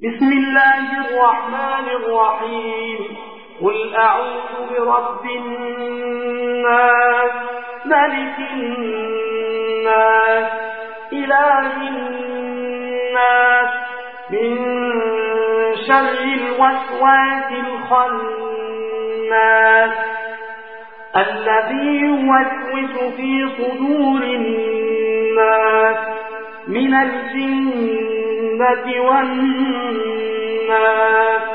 بسم الله الرحمن الرحيم قل أعوذ برب الناس ملك الناس إله الناس من شر الوسواس الخناس الذي يوسوس في صدور الناس من الجنة والناس